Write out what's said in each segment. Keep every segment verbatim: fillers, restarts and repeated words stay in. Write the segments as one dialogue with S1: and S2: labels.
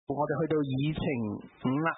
S1: 我哋去到議程五啦。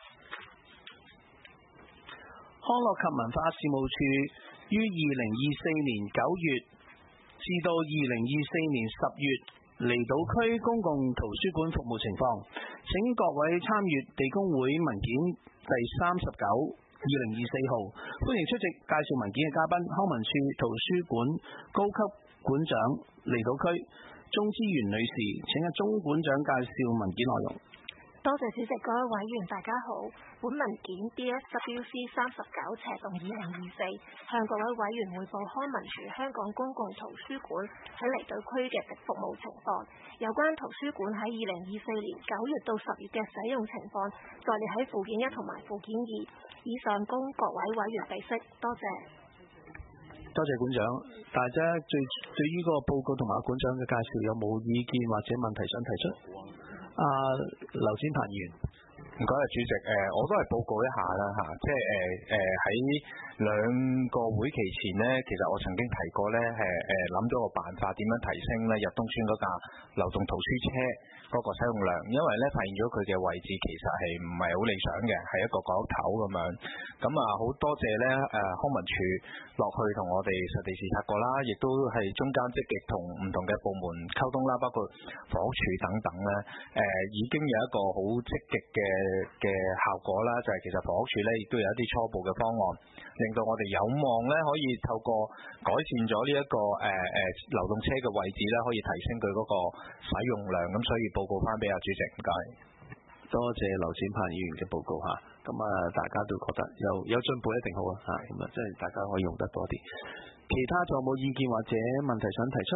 S1: 康樂及文化事務署於二零二四年九月至到二零二四年十月離島區公共圖書館服務情況，請各位參閱地公會文件第三十九二零二四號。歡迎出席介紹文件嘅嘉賓，康文署圖書館高級館長離島區鍾之源女士，請阿鍾館長介紹文件內容。
S2: 多謝主席，各位委員大家好。本文件 D S W C 三十九斜洞二零二四向各位委員匯報康文署香港公共圖書館喺離島區嘅服務情況。有關圖書館喺二零二四年九月到十月嘅使用情況，載列喺附件一同埋附件二。以上供各位委員備悉。多謝。
S1: 多謝館長。大家對對於個報告同埋館長嘅介紹有冇意見或者問題想提出？啊，劉展鵬議員，
S3: 唔該啊，主席，誒、呃，我都係報告一下啦嚇，即係誒誒喺兩個會期前呢，其實我曾經提過咧，誒誒諗咗個辦法點樣提升咧入東村嗰架流動圖書車嗰個使用量，因為咧發現咗佢嘅位置其實係唔係好理想嘅，係一個角落頭咁樣。咁啊，好多謝咧誒康文署落去同我哋實地視察過啦，亦都係中間積極同唔同嘅部門溝通啦，包括房屋署等等咧，誒、呃、已經有一個好積極嘅嘅效果啦，就係、是、其實房屋署咧亦都有一啲初步嘅方案，令到我哋有望咧可以透過改善咗呢一個誒誒、呃呃、流動車嘅位置咧，可以提升佢嗰個使用量，咁所以報告翻俾阿主席，唔該。
S1: 多謝劉展鵬議員嘅報告嚇，咁啊大家都覺得有有進步一定好啊嚇，咁啊即係大家可以用得多啲。其他仲有冇意見或者問題想提出？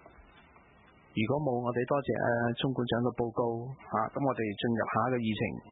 S1: 如果冇，我哋多謝誒鍾館長嘅報告嚇，咁我哋進入下一個議程。